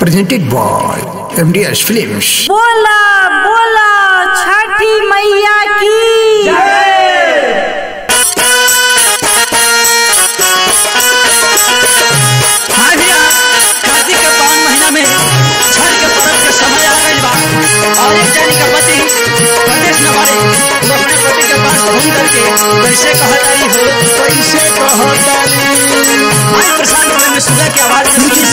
presented by MDS Films. बोला बोला छठी मैया की कार्तिक के पावन महीना में छठ के पर्व के समय आ गई बा और एक जानी का पति प्रदेश में बारे वो अपने पति के पास घूम करके कैसे कहतारी हो कैसे कहतारी आज प्रशांत में सुधा की आवाज में सुनी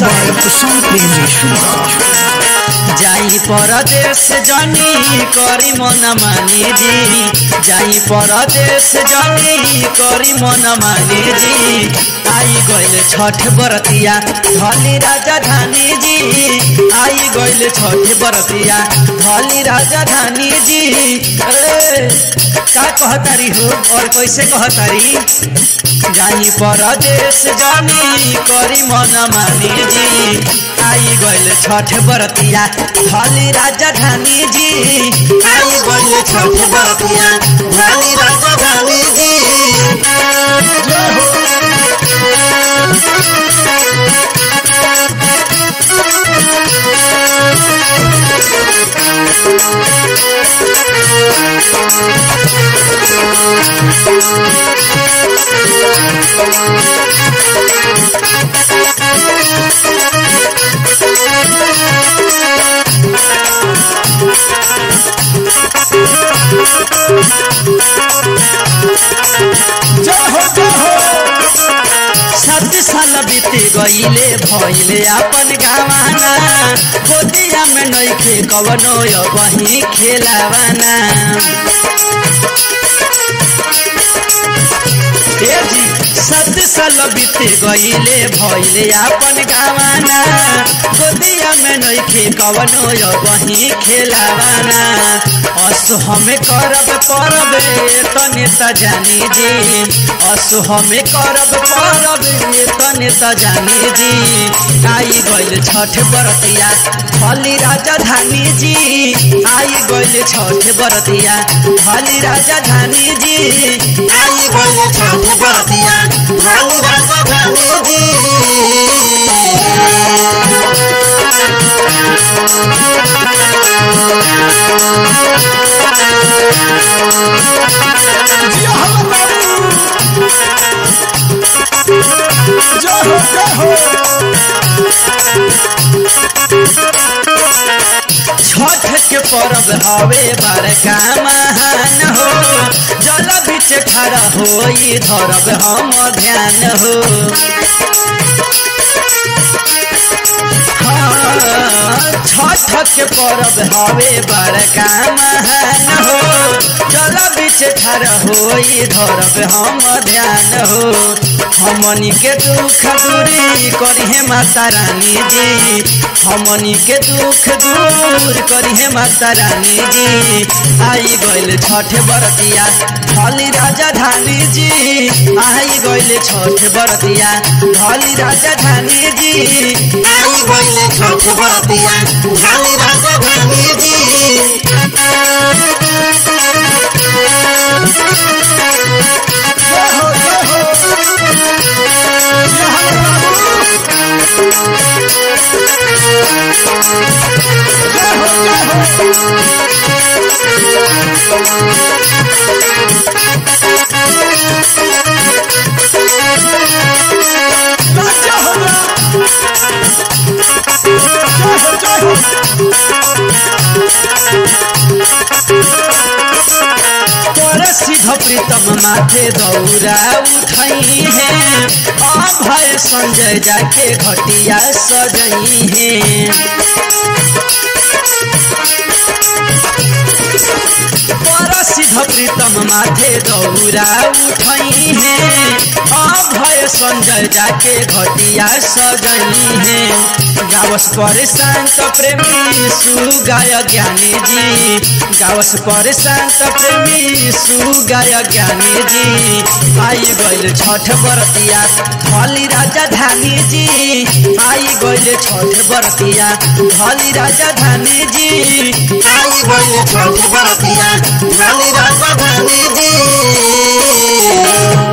जाई परदेश जानी करी मन मानी जी जाई परदेश जानी करी मन मानी जी आई गइल छठ बरतिया धली राजधानी जी आई गइल छठ बरतिया धली राजधानी जी का कहतारी हो और कैसे कहतारी जाई परदेश जानी करी मन मानी जी आई गइल छठ बरतिया धली राजधानी जी आई गइल छठ बरतिया धली राजधानी जी सात साल बीत गईले भइले अपन गावाना गोदिया में नइखे कवनो वही खेलावाना सात साल बीत गईले भइले अपन गावाना गोदिया में नइखे कवनो वही खेलावाना असु हमें करब परब तने त जानी जी असु हमें करब परब तने त जानी जी आई गइल छठ बरतिया धली राजधानी जी आई गइल छठ बरतिया धली राजधानी जी आई गइल छठ बरतिया धली राजधानी जी छठ के पर्व हवे बड़का महान हो जल बीच खड़ा होई धरब हम ध्यान हो छठ के पर्व हवे बड़का महान हो जल बीच खड़ा होई धरब हम ध्यान हो हमनी के दुख दूरी करिहे माता रानी जी हमनी के दुख दूर करिहे माता रानी जी आई गइल छठ बरतिया धली राजधानी जी आई गइल छठ बरतिया धली राजधानी जी आई गइल छठ बरतिया धली राजधानी जी सिद्ध प्रीतम माथे दौरा उठई है अभय संजय जाके घटिया सजई है सिद्ध प्रीतम माथे दौरा उठई है अभय संजय जाके घटिया सजई है गावस पर शांत प्रेमी सुगाय ज्ञानी जी गावस पर शांत प्रेमी सुगाय ज्ञानी जी आई गइल छठ बरतिया धली राजधानी जी आई गइल छठ बरतिया धली राजधानी जी आई गइल छठ बरतिया धली राजधानी जी